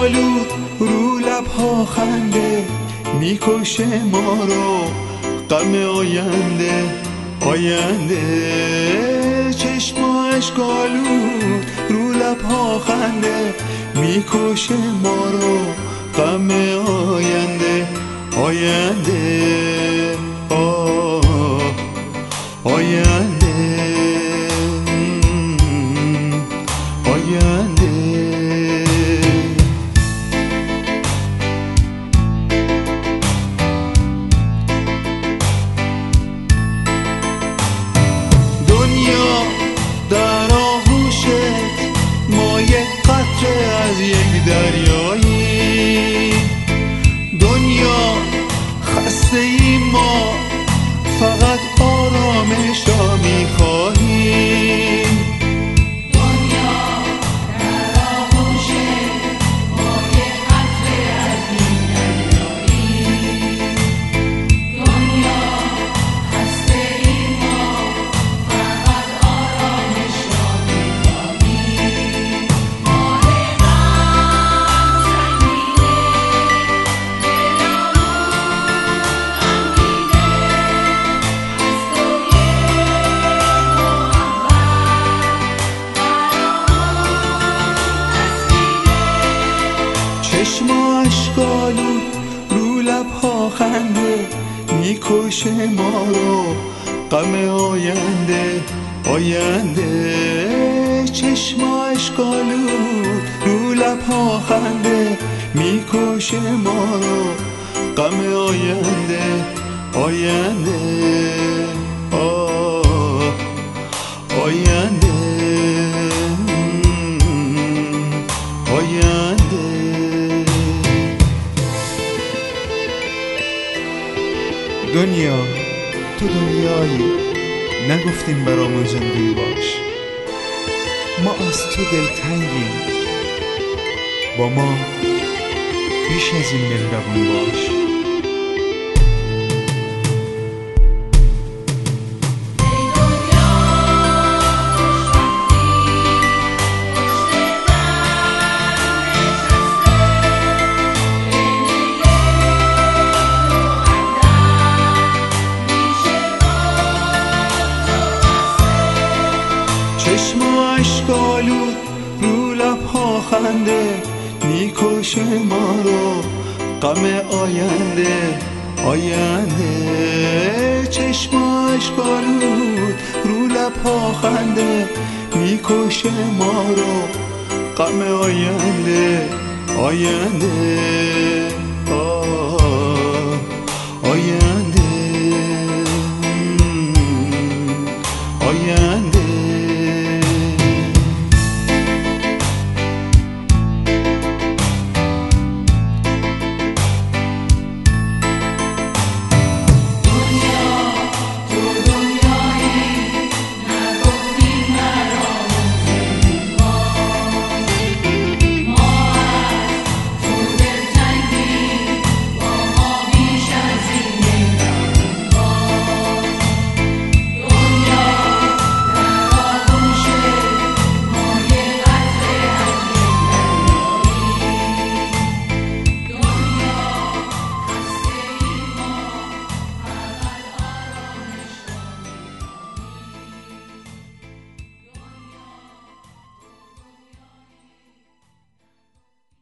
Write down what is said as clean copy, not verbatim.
اشکالود رو لبها خنده میکشه ما رو غم آینده چشم اشکالود رو لبها خنده میکشه ما رو غم آینده دنیا در آغوشت ما یک قطره از یک دریایی، دنیا خسته ای ما فقط آرامش را میخواهیم. دنیا در آغوش ما یک قطره از این دریایی، دنیا خسته ای ما فقط آرامش را میخواهیم. ماه غم سنگینه چشم اشکالود رو لبها خنده میکشه ما رو غم آینده چشم اشکالود رو لبها خنده میکشه ما رو غم آینده دنیا تو دنیایی نگفتیم برامون زندگی باش، ما از تو دلتنگیم با ما بیش از این مهربون باش. چشم اشکالود رو لبها خنده میکشه ما رو غم آینده چشم اشکالود رو لبها خنده میکشه ما رو غم آینده